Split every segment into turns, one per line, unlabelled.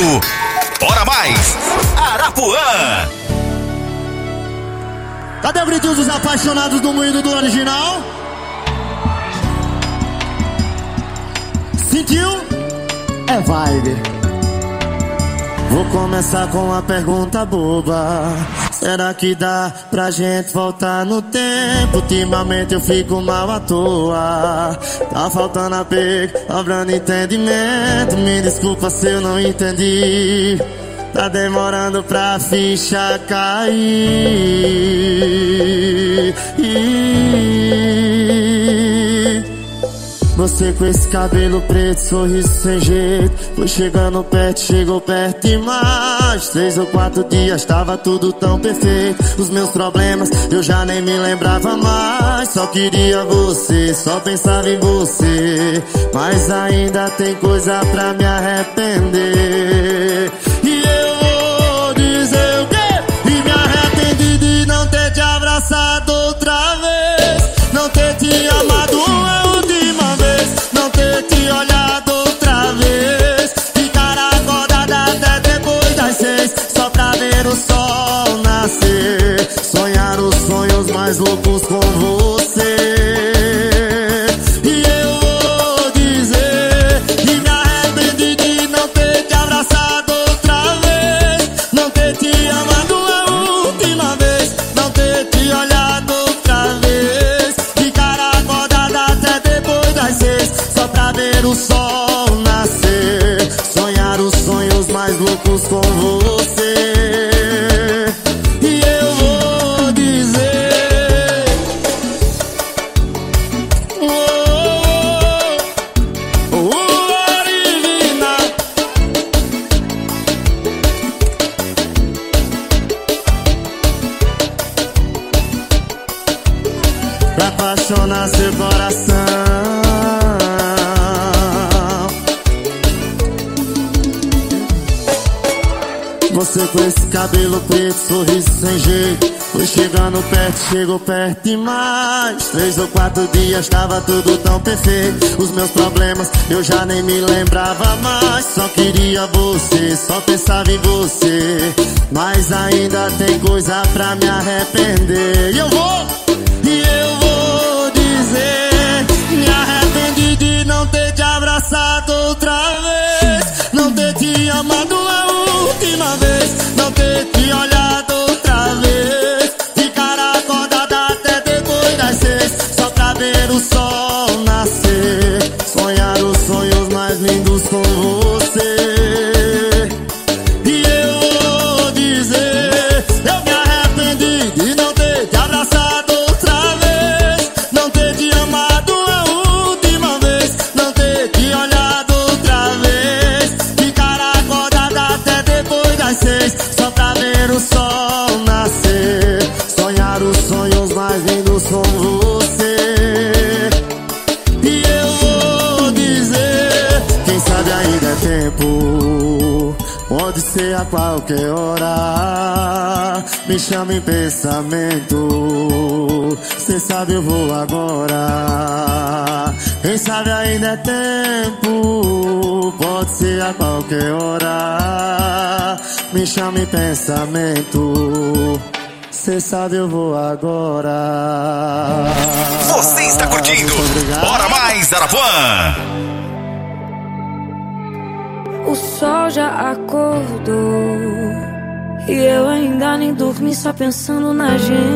Bora Mais, Arapuã.
Cadê o gritinho dos apaixonados do moído do original? Sentiu? É vibe. Vou começar com uma pergunta boba. Será que dá pra gente voltar no tempo? Ultimamente eu fico mal à toa. Tá faltando apego, sobrando entendimento. Me desculpa se eu não entendi. Tá demorando pra ficha cair. Você com esse cabelo preto, sorriso sem jeito. Foi chegando perto, chegou perto e mais 3 ou 4 dias, tava tudo tão perfeito. Os meus problemas, eu já nem me lembrava mais. Só queria você, só pensava em você. Mas ainda tem coisa pra me arrepender. E eu vou dizer o quê? E me arrependi de não ter te abraçado outra vez. Não ter te amado uma última vez. Não ter te olhado outra vez. Ficar acordada até depois das 6, só pra ver o sol nascer. Sonhar os sonhos mais loucos com você. E eu vou dizer que me arrependi de não ter te abraçado outra vez. Não ter te amado a última vez. Não ter te olhado outra vez. Ficar acordada até depois das 6, só pra ver o sol nascer. Sonhar os sonhos mais loucos com você. E eu vou dizer, o original. Pra apaixonar seu coração. Você com esse cabelo preto, sorriso sem jeito. Foi chegando perto, chegou perto e mais 3 ou 4 dias, tava tudo tão perfeito. Os meus problemas, eu já nem me lembrava mais. Só queria você, só pensava em você. Mas ainda tem coisa pra me arrepender. E eu vou dizer, me arrependi de não ter te abraçado outra vez. Não ter te amado a última vez. Não ter te olhado outra vez. Ficar acordada até depois das 6, só pra ver o sol nascer. Sonhar os sonhos mais lindos com você. E eu vou dizer, eu me arrependi de não ter te abraçado outra vez. Não ter te amado a última vez. Não ter te olhado outra vez. Ficar acordada até depois das 6, só pra ver o sol nascer. Sonhar os sonhos mais lindos com você. E eu vou dizer, quem sabe ainda é tempo. Pode ser a qualquer hora. Me chama em pensamento. Cê sabe eu vou agora. Quem sabe ainda é tempo. Pode ser a qualquer hora. Me chama em pensamento. Cê sabe eu vou agora.
Você está curtindo Bora Mais, Arapuã.
O sol já acordou e eu ainda nem dormi, só pensando na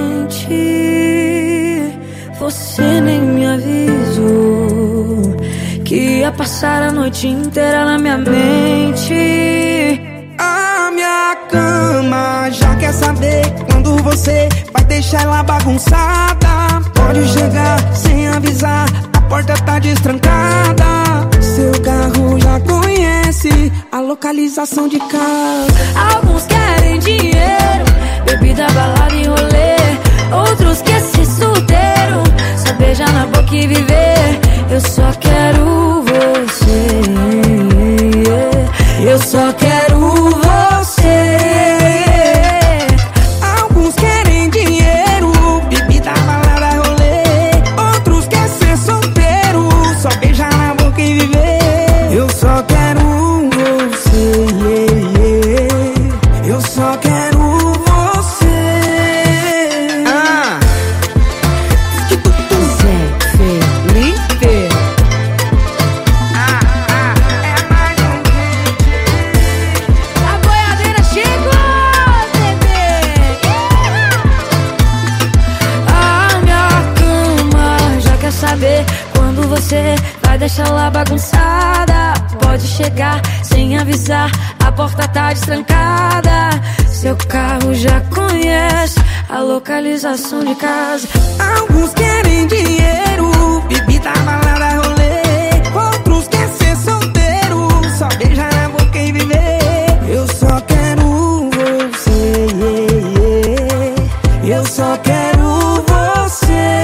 gente. Você nem me avisou que ia passar a noite inteira na minha mente.
A minha cama já quer saber quando você vai deixar ela bagunçada. Pode chegar sem avisar, a porta tá destrancada. Seu carro já conhece a localização de casa.
Alguns querem dinheiro, bebida, balada e rolê. Outros querem ser solteiro, só beijar na boca e viver. Eu só quero você. Eu só quero você.
Alguns querem dinheiro, bebida, balada, rolê. Outros querem ser solteiro, só beijar na boca e viver. Eu só quero você.
você vai deixar lá bagunçada. Pode chegar sem avisar, a porta tá destrancada. Seu carro já conhece a localização de casa.
Alguns querem dinheiro, bebida, balada, rolê. Outros querem ser solteiro, só beijar na boca e viver. Eu só quero você, eu só quero você.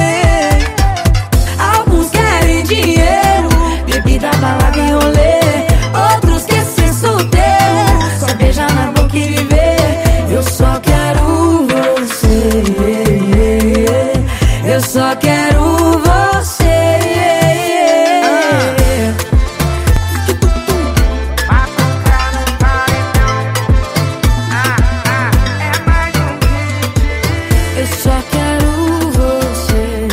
Alguns querem dinheiro, bebida, balada e rolê. Outros querem ser solteiro, só beijar na boca e viver. Eu só quero você, eu só quero você. Eu só quero você,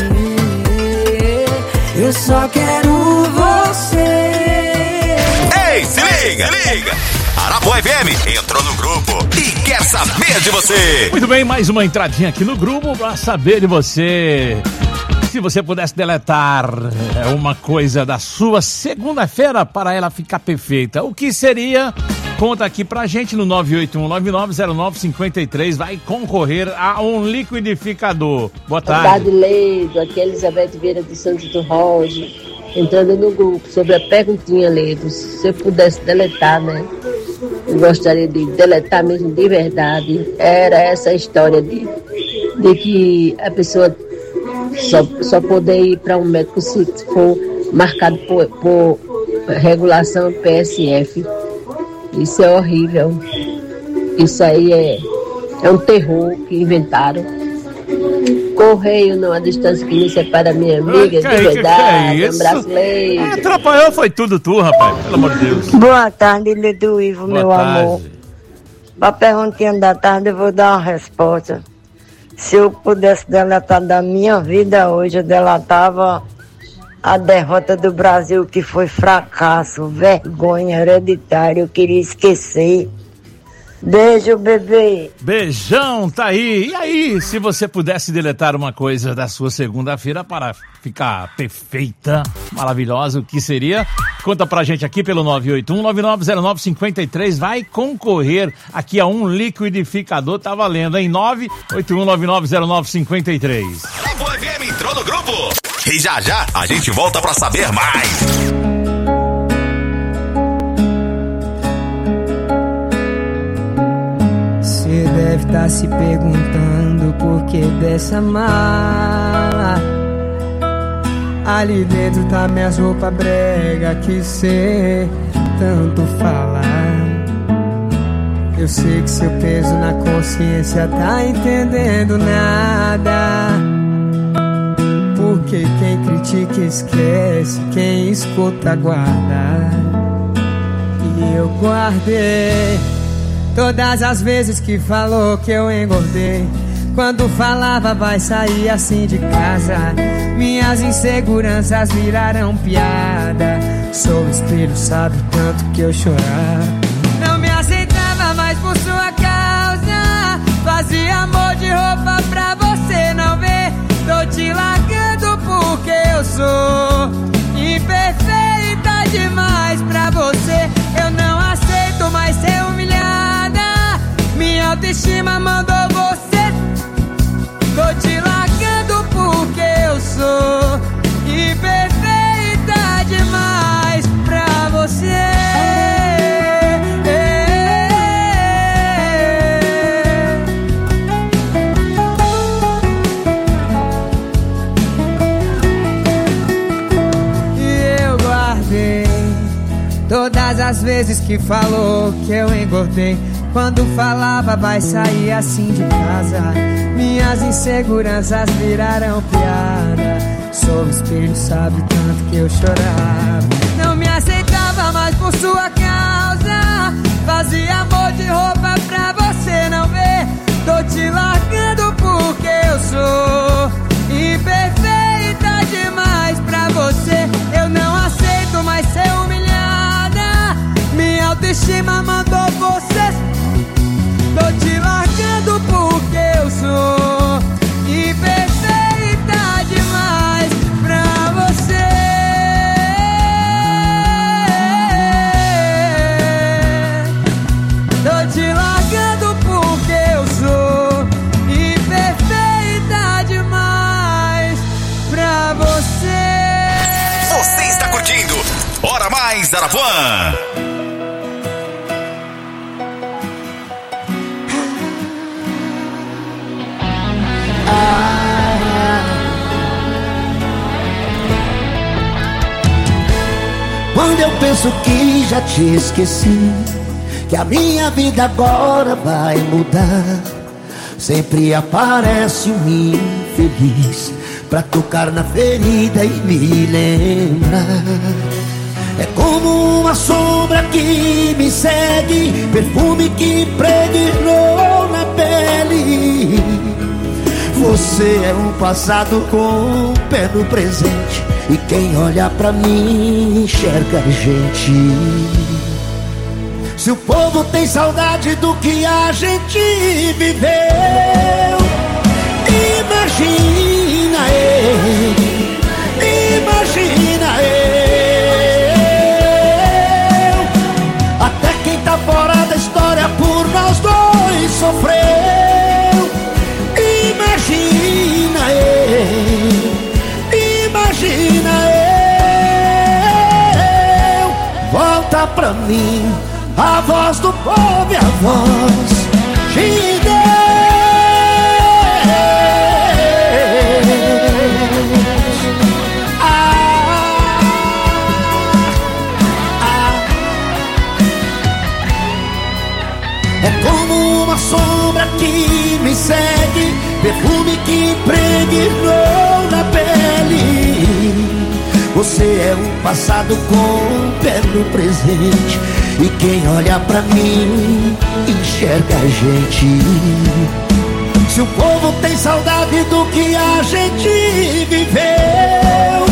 eu só quero você.
Ei, se liga, se liga. Arapuã FM entrou no grupo e quer saber de você.
Muito bem, mais uma entradinha aqui no grupo pra saber de você. Se você pudesse deletar uma coisa da sua segunda-feira para ela ficar perfeita, o que seria? Conta aqui pra gente no 981990953. Vai concorrer a um liquidificador. Boa tarde.
Boa tarde, Leido. Aqui é Elizabeth Vieira de Santos do Rosa. Entrando no grupo sobre a perguntinha, Leido. Se eu pudesse deletar, né? Eu gostaria de deletar mesmo de verdade. Era essa história de que a pessoa só poder ir para um médico se for marcado por regulação PSF. Isso é horrível. Isso aí é um terror que inventaram. Correio numa distância que me separa minha amiga, de verdade.
Que é isso?
Um abraço, Leide.
Atrapalhou, foi tudo tu, rapaz. Pelo amor de Deus.
Boa tarde, Lido Ivo, meu
tarde.
amor. Pra perguntinha da tarde, eu vou dar uma resposta. Se eu pudesse deletar da minha vida hoje, eu delatava a derrota do Brasil, que foi fracasso, vergonha, hereditário. Eu queria esquecer. Beijo, bebê.
Beijão, tá aí. E aí, se você pudesse deletar uma coisa da sua segunda-feira para ficar perfeita, maravilhosa, o que seria? Conta pra gente aqui pelo 981-9909-53. Vai concorrer aqui a um liquidificador. Tá valendo, hein? 981-9909-53.
Arapuã FM entrou no grupo. E já a gente volta pra saber mais.
Você deve estar se perguntando por que dessa mala. Ali dentro tá minhas roupas brega que cê tanto fala. Eu sei que seu peso na consciência tá entendendo nada. Porque quem critica esquece, quem escuta guarda. E eu guardei todas as vezes que falou que eu engordei. Quando falava vai sair assim de casa, minhas inseguranças viraram piada. Sou espelho, sabe o tanto que eu chorava. Não me aceitava mais por sua causa. Fazia amor de roupa pra você não ver. Tô te largando porque eu sou imperfeita demais pra você. Eu não aceito mais ser humilhada. Minha autoestima mandou você. Tô te largando porque eu sou imperfeita demais pra você. Todas as vezes que falou que eu engordei. Quando falava vai sair assim de casa, minhas inseguranças viraram piada. Sou o espelho, sabe tanto que eu chorava. Não me aceitava mais por sua causa. Fazia amor de roupa pra você não ver. Tô te largando porque eu sou imperfeita demais pra você. Eu não aceito mais ser humilhada. Minha autoestima mandou você. Tô te largando porque eu sou imperfeita demais pra você.
Luiz Arapuã.
Quando eu penso que já te esqueci, que a minha vida agora vai mudar, sempre aparece um infeliz pra tocar na ferida e me lembrar. É como uma sombra que me segue, perfume que impregnou na pele. Você é um passado com um pé no presente, e quem olha pra mim enxerga a gente. Se o povo tem saudade do que a gente viveu, imagina eu, imagina eu. Até quem tá fora da história por nós dois sofreu. Imagina eu, imagina eu. Volta pra mim a voz do povo e a voz de Deus. É como uma sombra que me segue, perfume que impregnou na pele. Você é um passado com um pé no presente, e quem olha pra mim enxerga a gente. Se o povo tem saudade do que a gente viveu,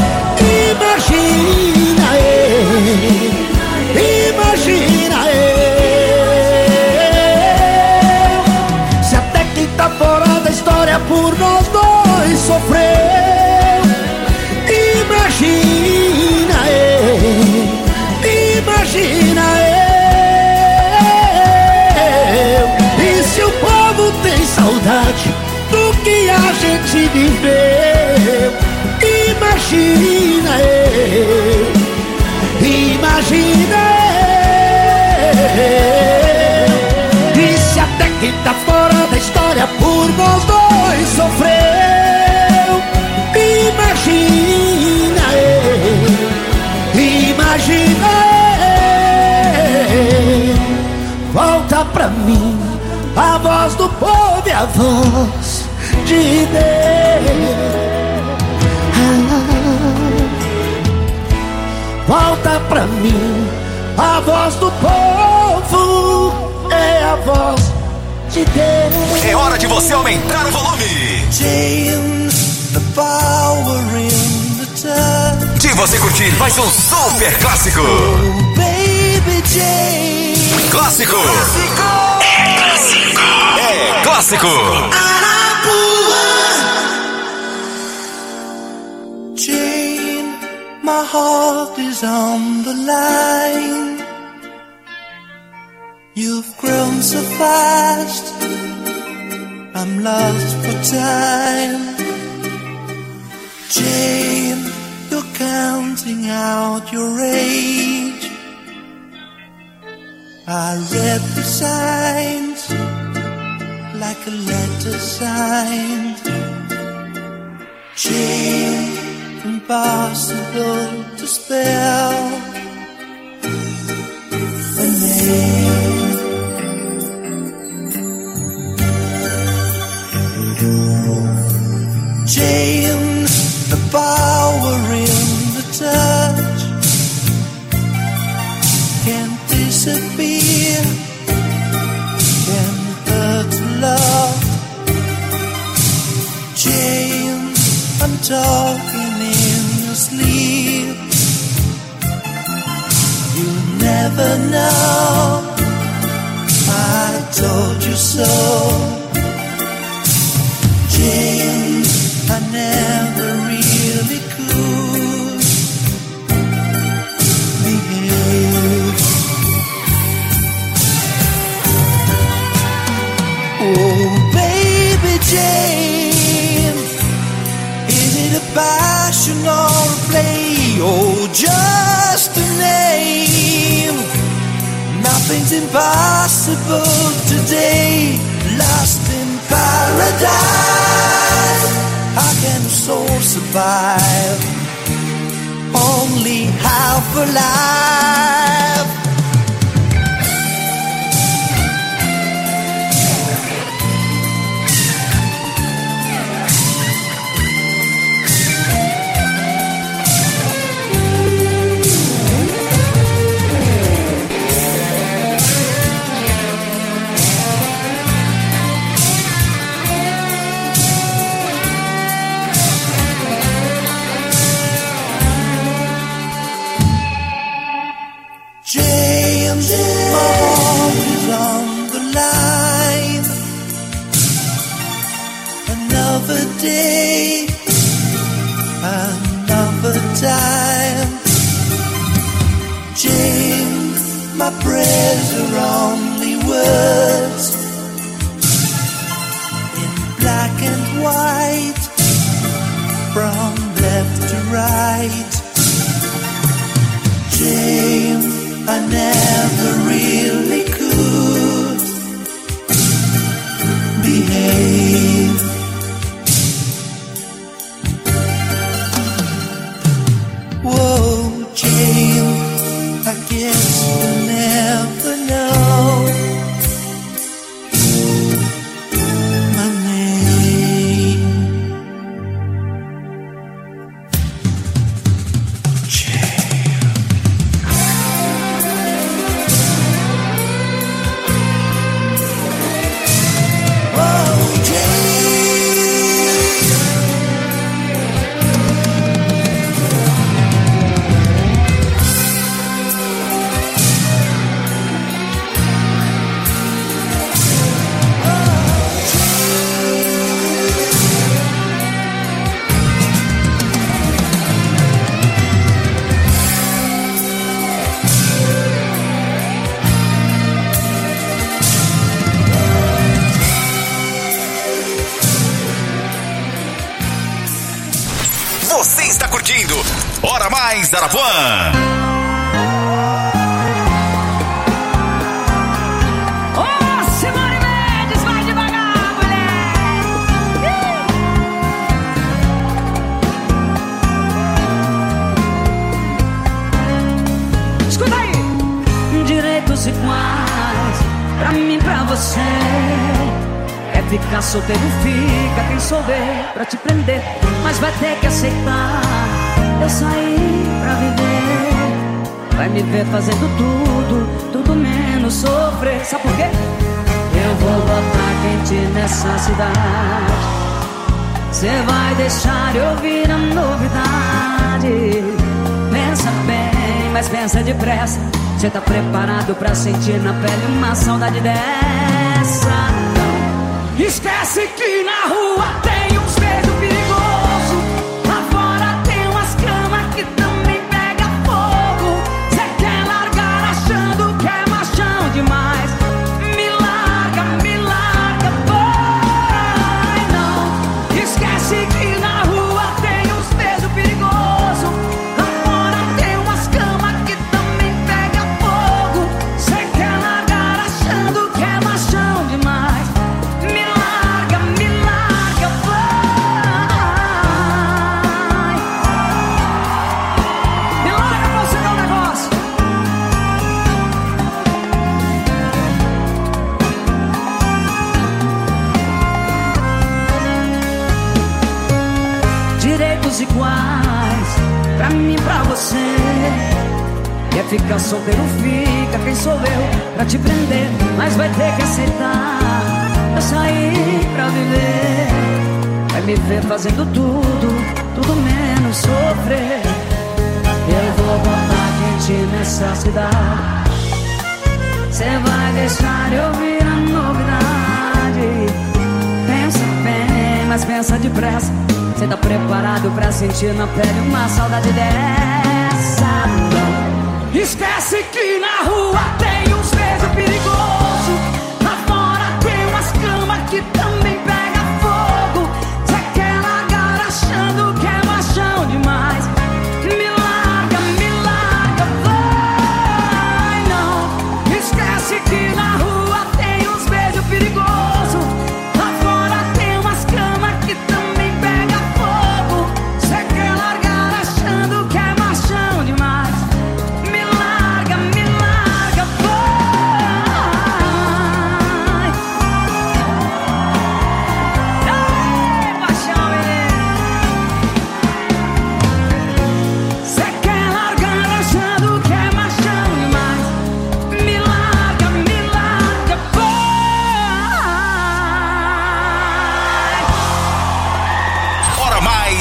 imagina eu, imagina eu. Se até quem tá fora da história por nós dois sofreu, imagina eu, imagina eu. E se o povo tem saudade do que a gente viveu, imagina eu, imagina eu. E se até quem tá fora da história por nós dois sofreu, imagina eu, imagina eu. Volta pra mim a voz do povo e a voz de Deus. Volta pra mim a voz do povo, é a voz de Deus.
É hora de você aumentar o volume.
James, the power in the touch.
De você curtir mais um super clássico.
Oh, baby James.
Clássico. É clássico. É clássico.
Jane, my heart is on the line. You've grown so fast, I'm lost for time. Jane, you're counting out your age. I read the signs like a letter signed. Jane, impossible to spell a name. James, the power in the touch can't disappear, can hurt to love. James, I'm talking in your sleep. You never know, I told you so. James, I never really could behave. Oh, baby Jane, is it a passion or a play, or just an
Jane, nothing's impossible today. Lost in paradise, how can a soul survive? Only half alive. James, my heart is on the line. Another day, another time. James, my prayers are only words in black and white, from left to right. James, I never really could behave. Whoa, Jane, I guess you'll never know my name.
Você está curtindo Hora Mais Arapuã.
Iguais, pra mim, pra você. É ficar solteiro, fica quem souber pra te prender, mas vai ter que aceitar. Eu saí pra viver, vai me ver fazendo tudo menos sofrer. Sabe por quê? Eu vou botar quente nessa cidade. Cê vai deixar eu ouvir a novidade. Pensa bem, mas pensa depressa. Cê tá preparado pra sentir na pele uma saudade dessa? Não. Esquece que na rua tem uns beijos perigosos. Lá fora tem umas camas que também pega fogo. Cê quer largar achando que é machão demais. Me larga, vai não. Esquece que na rua tem uns beijos perigosos. Lá fora tem umas camas que também pega fogo. Cê quer largar achando que é machão demais. Me larga, vai. Me larga pra você dar um negócio. Direitos iguais, pra mim e pra você. Quer ficar solteiro, fica quem sou eu pra te prender, mas vai ter que aceitar. Eu saí pra viver, vai me ver fazendo tudo menos sofrer. Eu vou botar quente nessa cidade. Cê vai deixar eu ouvir a novidade. Pensa bem, mas pensa depressa. Cê tá preparado pra sentir na pele uma saudade dessa? Não. Esquece que na rua tem uns beijos perigosos. Lá fora tem umas camas que também pega fogo. Cê quer largar achando que é machão demais. Me larga, vai.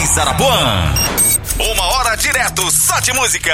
mais Arapuã. 1 hora direto só de música.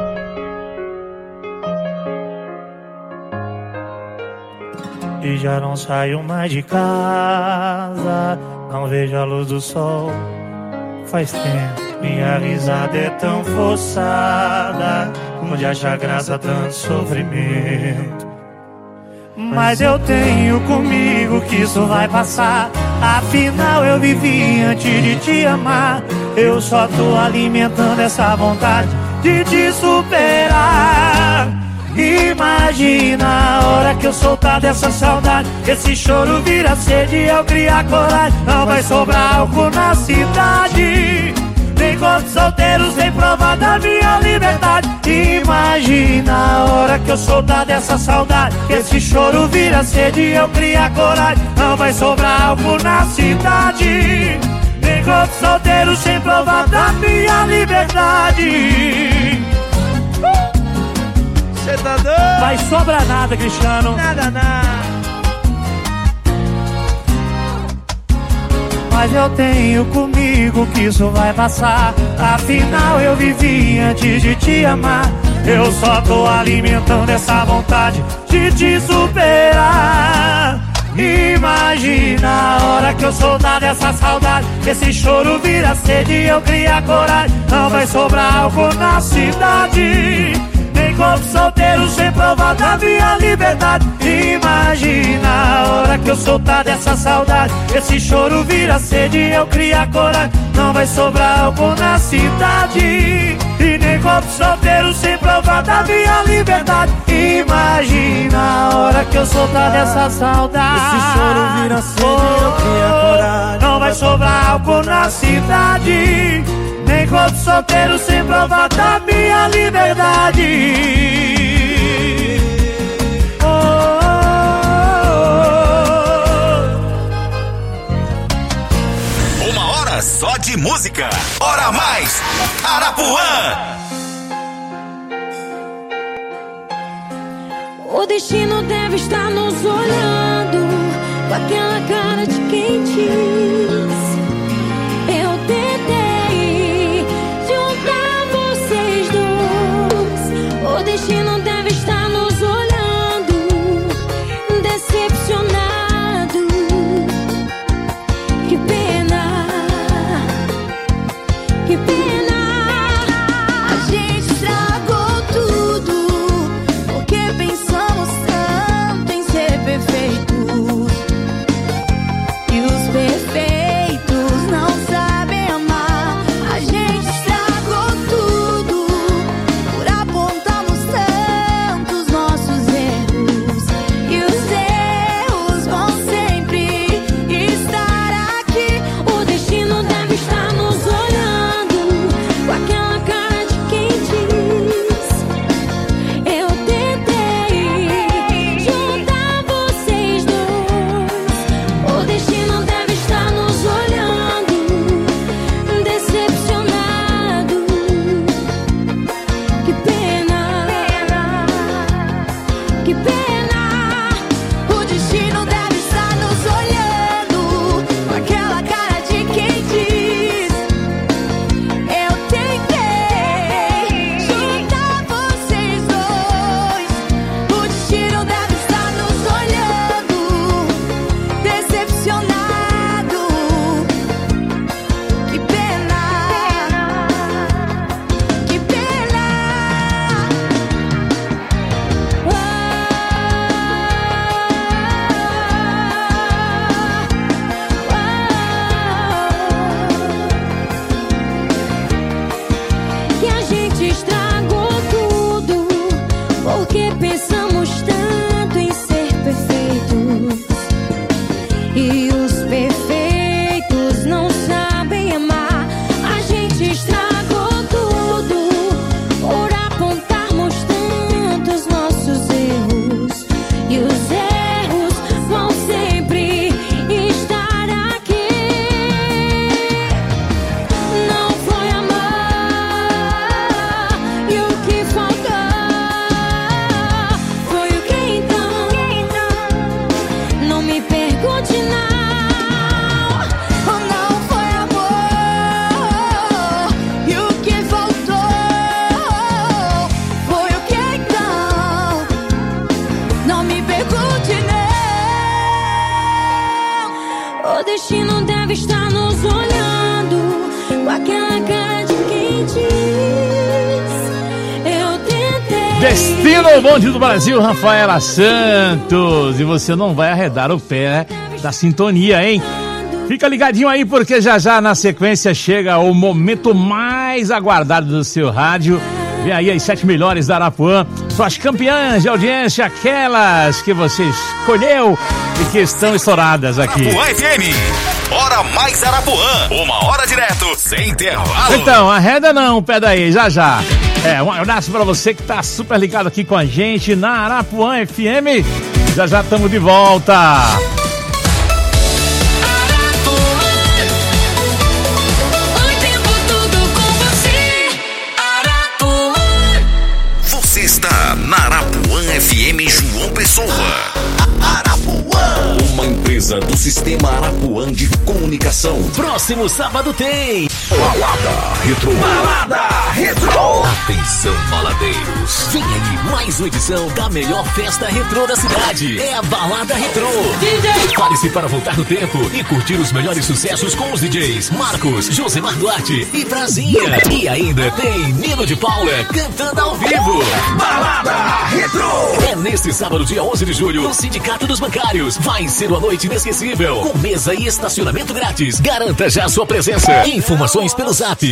E já não saio mais de casa, não vejo a luz do sol. Faz tempo, minha risada é tão forçada, onde acha graça tanto sofrimento. Mas eu tenho comigo que isso vai passar. Afinal eu vivi antes de te amar. Eu só tô alimentando essa vontade de te superar. Imagina a hora que eu soltar dessa saudade, esse choro vira sede e eu criar coragem. Não vai sobrar álcool na cidade, nem corpos solteiros, nem prova da minha liberdade. Imagina a hora que eu soltar dessa saudade, esse choro vira sede e eu criar coragem. Não vai sobrar álcool na cidade, nem corpos solteiros, sem prova da minha liberdade.
Cê tá doido?
Vai sobrar nada, Cristiano.
Nada, nada.
Mas eu tenho comigo que isso vai passar. Afinal eu vivi antes de te amar. Eu só tô alimentando essa vontade de te superar. Imagina a hora que eu soltar dessa saudade, esse choro vira sede e eu criar coragem. Não vai sobrar álcool na cidade, nem corpo solteiro, sem prova da minha liberdade. Imagina a hora que eu soltar dessa saudade, esse choro vira sede e eu criar coragem. Não vai sobrar álcool na cidade, e nem corpo solteiro, sem prova da minha liberdade. Imagina a hora que eu soltar dessa saudade,
esse choro vira sede e eu criar coragem.
Não vai sobrar álcool na cidade, nem corpo solteiro, sem prova da minha liberdade.
Uma hora só de música. Hora mais Arapuã.
O destino deve estar nos olhando com aquela cara de quem diz: eu tentei juntar vocês dois. O destino deve estar nos olhando, decepcionado. Que pena, que pena. A gente estragou tudo, porque pensamos tanto em ser perfeito. E os O destino deve estar nos olhando com aquela cara de quem diz: eu tentei.
Destino ao bonde do Brasil, Rafaela Santos. E você não vai arredar o pé da sintonia, hein? Fica ligadinho aí, porque já na sequência chega o momento mais aguardado do seu rádio. Vem aí as 7 melhores da Arapuã, suas campeãs de audiência, aquelas que você escolheu e que estão estouradas aqui.
Arapuã FM, hora mais Arapuã, 1 hora direto, sem intervalo.
Então, arreda não, pé daí, já. Um abraço pra você que tá super ligado aqui com a gente na Arapuã FM. Já estamos de volta.
Você está na Arapuã FM João Pessoa. Arapuã, uma empresa do Sistema Arapuã de Comunicação.
Próximo sábado tem
Balada Retro.
Balada Retro.
Atenção, baladeiros.
Vem aí mais uma edição da melhor festa retrô da cidade. É a Balada Retrô. Prepare-se para voltar no tempo e curtir os melhores sucessos com os DJs Marcos, Josemar Duarte e Prazinha. E ainda tem Nino de Paula cantando ao vivo. Balada Retrô. É neste sábado, dia 11 de julho, no Sindicato dos Bancários. Vai ser uma noite inesquecível, com mesa e estacionamento grátis. Garanta já sua presença. Informações pelo zap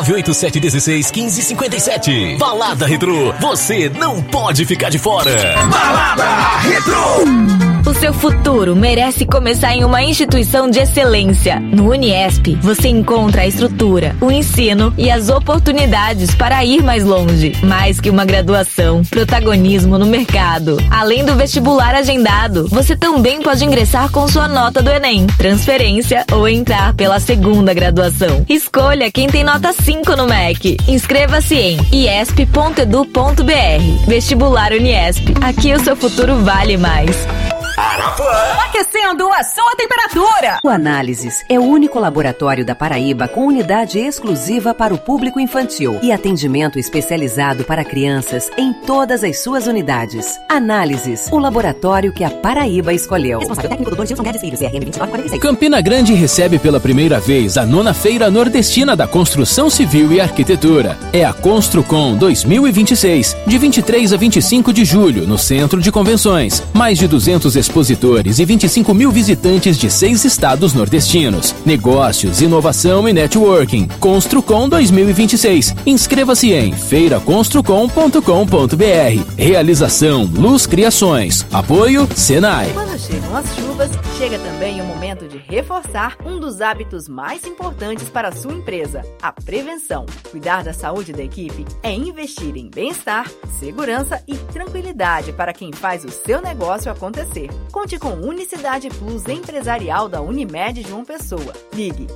987161557. Balada Retrô, você não pode ficar de fora.
Balada Retrô.
O seu futuro merece começar em uma instituição de excelência. No Uniesp, você encontra a estrutura, o ensino e as oportunidades para ir mais longe. Mais que uma graduação, protagonismo no mercado. Além do vestibular agendado, você também pode ingressar com sua nota do Enem, transferência ou entrar pela segunda graduação. Escolha quem tem nota 5 no MEC. Inscreva-se em iesp.edu.br. Vestibular Uniesp. Aqui o seu futuro vale mais.
Arapuã.
Aquecendo a sua temperatura. O Análises é o único laboratório da Paraíba com unidade exclusiva para o público infantil e atendimento especializado para crianças em todas as suas unidades. Análises, o laboratório que a Paraíba escolheu. Responsável técnico Dr. Gilson Guedes Filho, CRM 2446.
Campina Grande recebe pela primeira vez a 9ª Feira Nordestina da Construção Civil e Arquitetura. É a Construcom 2026, de 23 a 25 de julho, no Centro de Convenções. Mais de 200 expositores e 25 mil visitantes de 6 estados nordestinos. Negócios, inovação e networking. Construcom 2026. Inscreva-se em feiraconstrucom.com.br. Realização Luz Criações. Apoio Senai.
Quando chegam as chuvas, chega também o momento de reforçar um dos hábitos mais importantes para a sua empresa, a prevenção. Cuidar da saúde da equipe é investir em bem-estar, segurança e tranquilidade para quem faz o seu negócio acontecer. Conte com Unicidade Plus Empresarial da Unimed João Pessoa. Ligue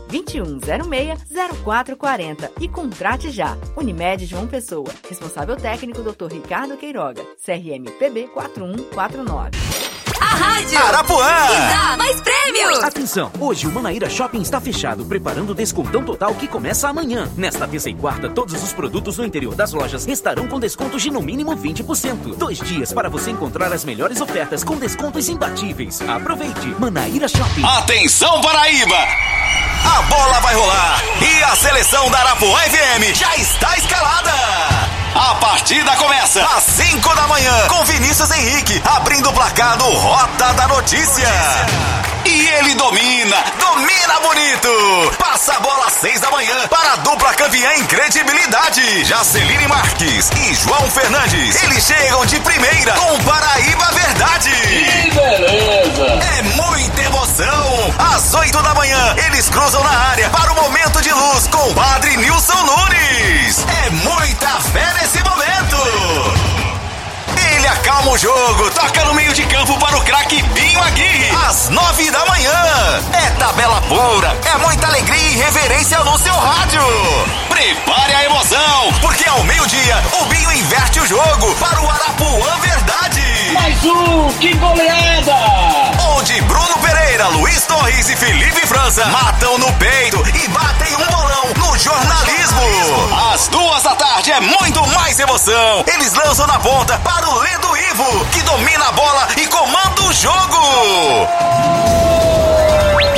2106-0440 e contrate já. Unimed João Pessoa. Responsável técnico Dr. Ricardo Queiroga. CRM PB 4149.
A rádio
Arapuã
que dá mais prêmios.
Atenção, hoje o Manaíra Shopping está fechado, preparando o descontão total que começa amanhã. Nesta terça e quarta, todos os produtos no interior das lojas estarão com descontos de no mínimo 20%. 2 dias para você encontrar as melhores ofertas com descontos imbatíveis. Aproveite, Manaíra Shopping.
Atenção, Paraíba! A bola vai rolar e a seleção da Arapuã FM já está escalada. A partida começa às 5 da manhã com Vinícius Henrique abrindo o placar do Rota da Notícia. E ele domina bonito. Passa a bola às 6 da manhã para a dupla campeã em credibilidade, Jaceline Marques e João Fernandes. Eles chegam de primeira com Paraíba Verdade. Que beleza! É muita emoção. Às 8 da manhã, eles cruzam na área para o momento de luz com o Padre Nilson Nunes. É muita fé nesse momento. Ele acalma o jogo, toca no meio de campo para o craque Binho Aguirre, às 9 da manhã. É tabela pura, é muita alegria e reverência no seu rádio. Prepare a emoção, porque ao meio-dia o Binho inverte o jogo para o Arapuã Verdade.
Mais um, que goleada!
Onde Bruno Pereira, Luiz Torres e Felipe França matam no peito e batem um bolão no jornalismo. Às 2 da tarde é muito mais emoção. Eles lançam na ponta para o Ledo Ivo, que domina a bola e comanda o jogo.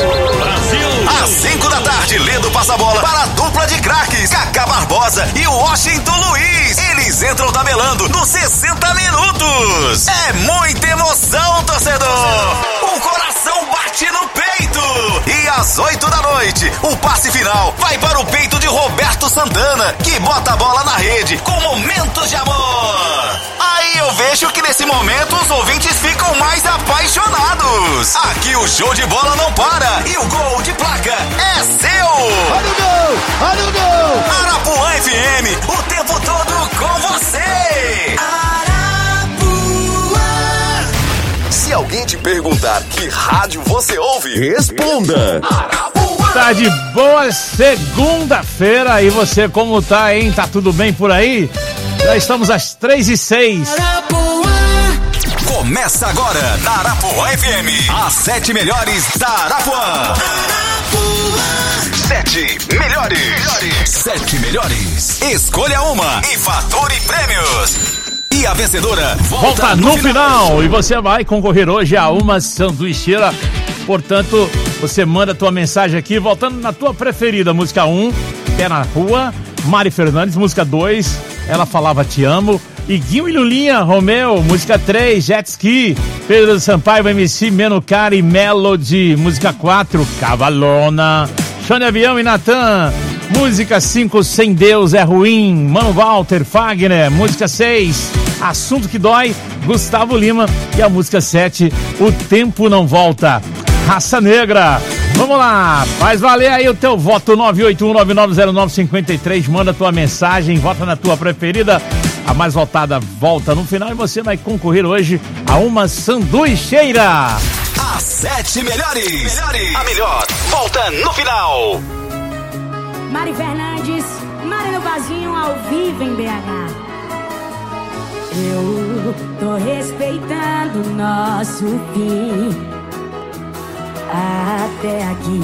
Às 5 da tarde, Ledo passa a bola para a dupla de craques, Cacá Barbosa e o Washington Luiz. Eles entram tabelando nos 60 minutos. É muita emoção, torcedor. O coração bate no peito. E às 8 da noite, o passe final vai para o peito de Roberto Santana, que bota a bola na rede com momentos de amor. Aí eu vejo que nesse momento os ouvintes ficam mais apaixonados. Aqui o show de bola não para e o gol de placa é seu.
Olha o gol! Olha o gol!
Arapuã FM, o tempo todo com você. Arapuã. Se alguém te perguntar que rádio você ouve, responda. Arapuã.
Tá de boa segunda-feira. E você, como tá, hein? Tá tudo bem por aí? Já estamos às 3h06.
Começa agora na Arapuã FM, as 7 melhores da Arapuã. 7 melhores. 7 melhores. Escolha uma e fature prêmios. E a vencedora
volta no final. E você vai concorrer hoje a uma sanduicheira. Portanto, você manda a tua mensagem aqui, voltando na tua preferida. Música 1, Pé na Rua, Mari Fernandes. Música 2, Ela Falava Te Amo. E Guinho e Lulinha, Romeu. Música 3, Jet Ski. Pedro Sampaio, MC, Menucara e Melody. Música 4, Cavalona. Xande Avião e Natan. Música 5, Sem Deus é Ruim. Mano Walter, Fagner. Música 6, Assunto que Dói, Gustavo Lima. E a música 7, O Tempo Não Volta, Raça Negra. Vamos lá, faz valer aí o teu voto. 981990953. Manda tua mensagem, vota na tua preferida. A mais votada volta no final e você vai concorrer hoje a uma sanduicheira.
As 7 melhores. A melhor volta no final.
Mari Fernandes, Mari no Vazinho, ao vivo em BH. Eu tô respeitando o nosso fim até aqui,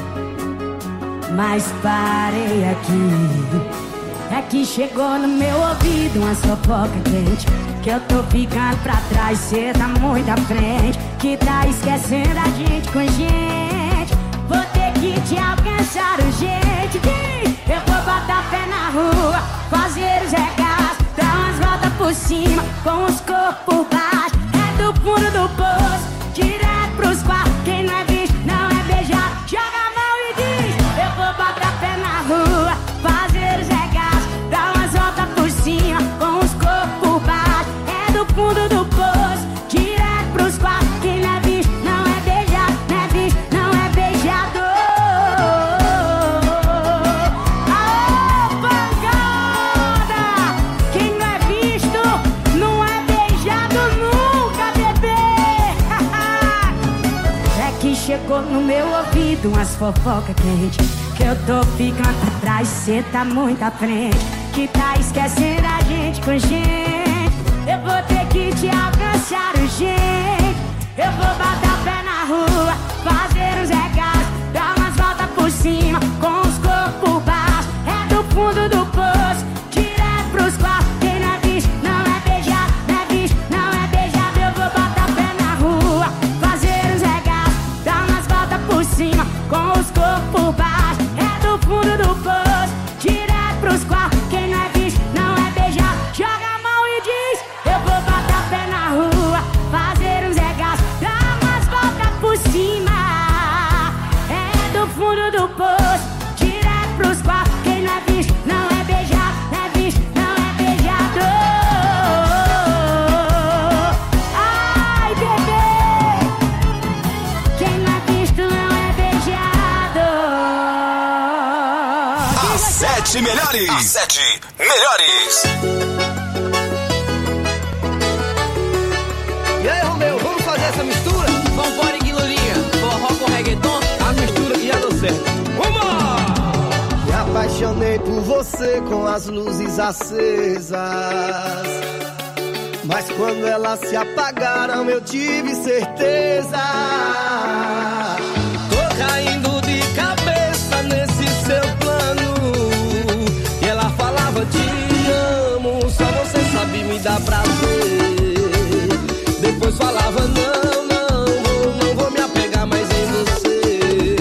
mas parei aqui. É que chegou no meu ouvido uma fofoca quente, que eu tô ficando pra trás, cê tá muito à frente, que tá esquecendo a gente com gente. Vou ter que te alcançar urgente. Eu vou botar pé na rua, fazer os regaços, dar umas voltas por cima, com os corpos por baixo. É do fundo do poço, direto pros quartos. Quem não é visto, não é beijado. Joga a mão e diz: eu vou botar pé na rua, fazer os regaços, dar umas voltas por cima, com os corpos por baixo. É do fundo do poço, direto pros quartos. Quem não é visto, não é beijado. Não é visto, não é beijado. Aô, pancada! Quem não é visto, não é beijado nunca, bebê. É que chegou no meu ouvido umas fofoca quente, que eu tô ficando pra trás, cê tá muito à frente, que tá esquecendo a gente com gente. Eu vou ter que te alcançar urgente. Eu vou botar pé na rua, fazer uns regaços, dar umas voltas por cima, com os corpos por baixo. É do fundo do poço, direto pros quartos. Quem não é visto, não é beijado. Não é visto, não é beijado. Eu vou botar pé na rua, fazer uns regaços, dar umas voltas por cima, com os corpos por baixo. É do fundo do poço, direto pros quartos. Quem não é visto, não é beijado. Joga a mão e diz: eu vou botar pé na rua, fazer uns regaços, dar umas voltas por cima. É do fundo do poço, direto pros quartos. Quem não é visto, não é beijado. Não é visto, não é beijado. Ai, bebê, quem não é visto, não é beijado.
As 7 melhores. As 7 melhores.
E aí, Romeu, vamos fazer essa mistura? Vambora, Guilulinha, forró com reggaeton, a mistura que já deu certo. Vamos!
Me apaixonei por você com as luzes acesas, mas quando elas se apagaram eu tive certeza. Tô caindo de cabeça nesse seu plano, e ela falava: te amo, só você sabe me dar prazer. Depois falava: não vou me apegar mais em você.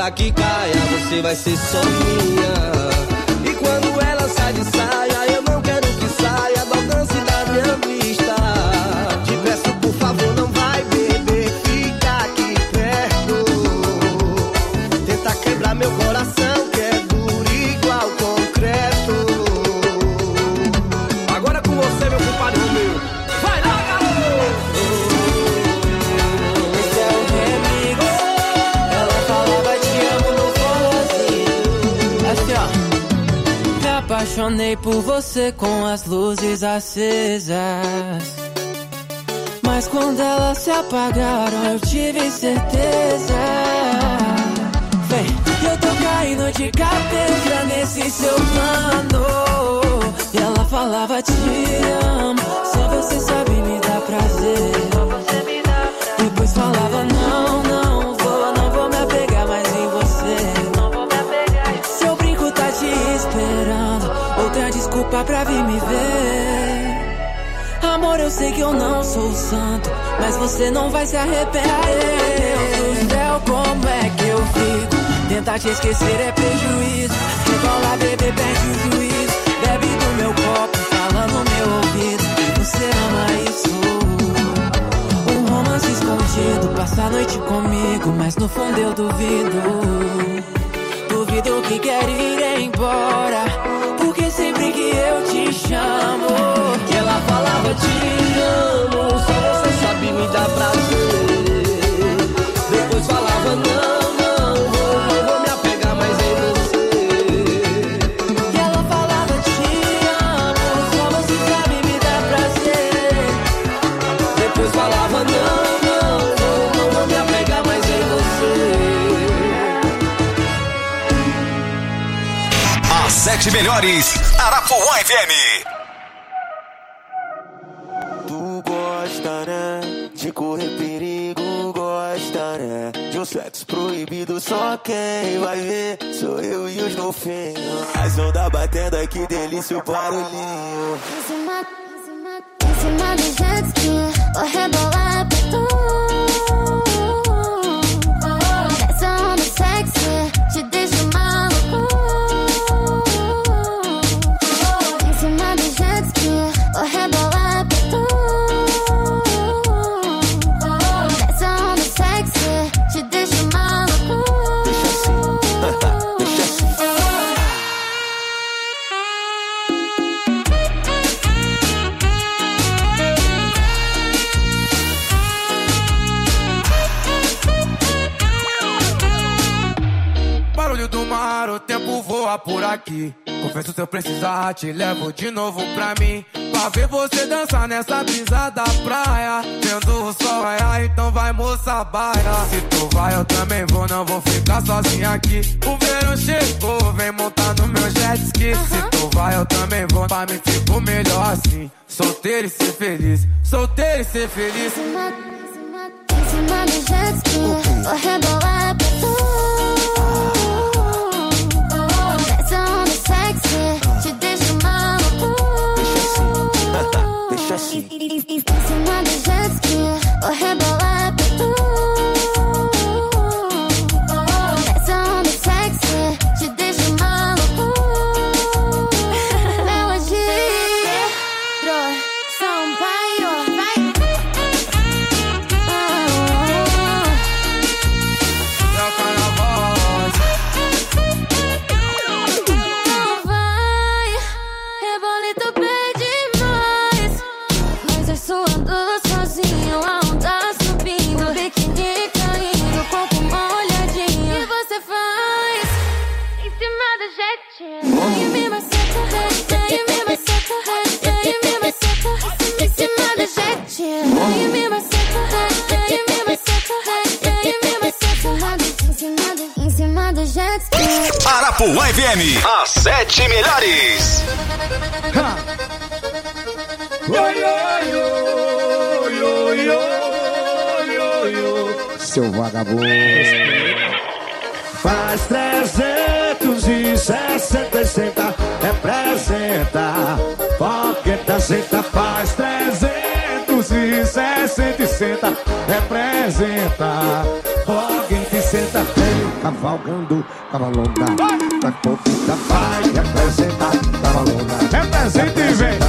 hora que caia, você vai ser só minha. E quando ela sai de saia, eu não quero que saia do alcance da minha vista. Te peço, por favor, não vai beber, fica aqui perto. Tenta quebrar meu coração, que é duro igual concreto. Agora com você, meu compadre Romeu. Vai lá, garoto! Esse é o Remigo. Ela falava te amo, não falou assim.
Assim, ó. Me apaixonei por você com as luzes acesas, mas quando elas se apagaram eu tive certeza. Vem, eu tô caindo de cabeça nesse seu plano. E ela falava te amo, só você sabe me dar prazer. Depois falava não vou me apegar mais em você. Seu brinco tá te esperando, outra desculpa pra vir me ver. Amor, eu sei que eu não sou santo, mas você não vai se arrepender. Deus do céu, como é que eu fico? Tentar te esquecer é prejuízo. Rebola, bebê, perde o juízo. Bebe do meu copo, fala no meu ouvido. Você ama isso? Um romance escondido, passa a noite comigo, mas no fundo eu duvido. Duvido que quer ir embora, porque sempre que eu te chamo,
que ela falava te amo, só você sabe me dar prazer. Depois falava não vou me apegar mais em você.
que ela falava te amo, só você sabe me dar prazer.
Depois falava não vou me apegar mais em você.
As 7 melhores, Arapuã FM.
Tu gosta, né? De correr perigo, gosta, né? De um sexo proibido, só quem vai ver sou eu e os golfinhos. As ondas batendo aqui, delícia o barulhinho.
Em cima do jet ski, vou rebolar pra tu. Essa onda sexy te deixa maluco. Em cima do jet ski, vou rebolar pra tu. Essa onda sexy te deixa maluco.
Deixa assim, deixa assim.
Barulho do mar, o tempo voa por aqui. Confesso, se eu precisar, te levo de novo pra mim. Pra ver você dançar nessa brisa da praia. Vendo o sol raiar, então vai, moça, baia. Se tu vai, eu também vou, não vou ficar sozinha aqui. O verão chegou, vem montar no meu jet ski. Se tu vai, eu também vou, pra mim fico melhor assim. Solteiro e ser feliz, solteiro e ser feliz.
Em cima do jet ski, vou rebolar pra tu. Essa onda sexy te deixa maluco.
Deixa assim.
Em cima do jet ski, vou rebolar pra tu. Essa onda sexy te deixa maluco. Melodia, Sampaio, vai. Não vai, rebolito pede mais. Mas eu suando sozinho, a onda subindo, biquíni caindo, corpo molhadinho. E você faz em cima do jet. E me maceta, e me maceta, e me maceta. Em cima do jet. E me maceta, e me maceta, e me maceta. Em cima do jet ski.
Arapuã FM, as 7 melhores.
Seu vagabundo. Faz 360, representa. Fogueta, senta, faz 360, representa. Fogueta, senta, cavalgando, cavalona. Pra pouquinho vai representar, cavalona.
Representa e vem.